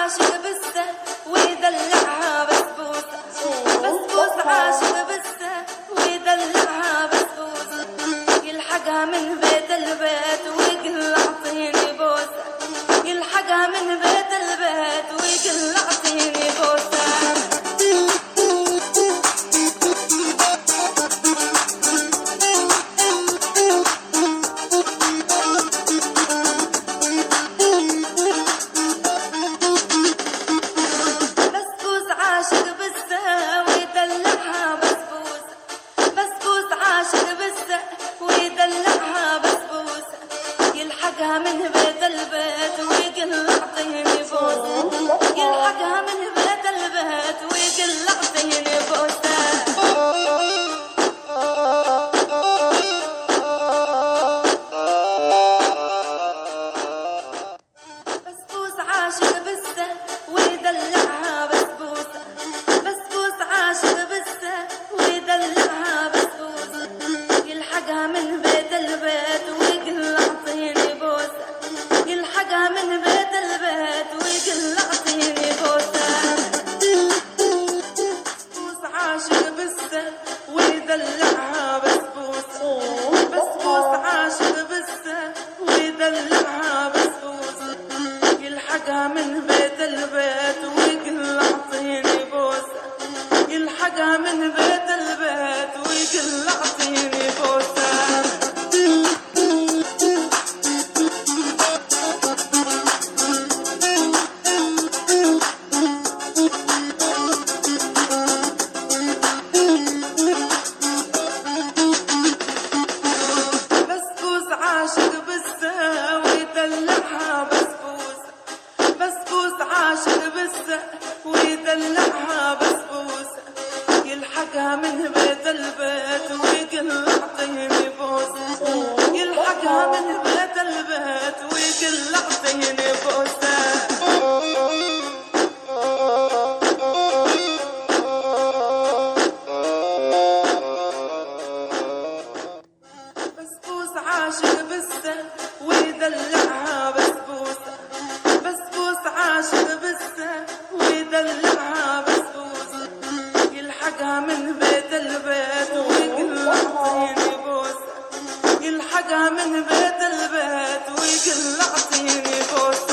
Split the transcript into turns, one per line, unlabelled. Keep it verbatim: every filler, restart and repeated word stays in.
عاشق بسه ويدلعها بسبوسة، بسبوسة عاشق بسه ويدلعها بسبوسة، يلحقها من بيت البيت ويقول اعطيني بوسة، يلحقها من بيت البيت ويقول اعطيني بوسة. يلحقها من بيت البيت ويقول اعطيني بوسة، يلحقها من بيت البيت ويقول اعطيني بوسة. بسبوسة عاشق بسه ويدلعها بسبوسة، بسبوسة عاشق بسه ويدلعها بسبوسة، يلحقها من بيت البيت ويقول اعطيني بوسة، يلحقها من بيت البيت ويقول اعطيني بوسة. بسبوسة عاشق بسه ويدلعها بسبوسة، بسبوسة عاشق بسه ويدلعها بسبوسة، يلحقها من بيت البيت ويقول اعطيني بوسة، يلحقها من بيت البيت ويقول اعطيني بوسة. عاشق بسه ويدلعها بسبوسة، بسبوسة عاشق بسه ويدلعها بسبوسة، يلحقها من بيت البيت ويقول اعطيني بوسة، يلحقها من بيت البيت ويقول اعطيني بوسة. عاشق بسه ويدلعها بسبوسة، بسبوسة عاشق بسه ويدلعها بسبوسة، يلحقها من بيت البيت ويقول اعطيني بوسة، يلحقها من بيت البيت ويقول اعطيني بوسة.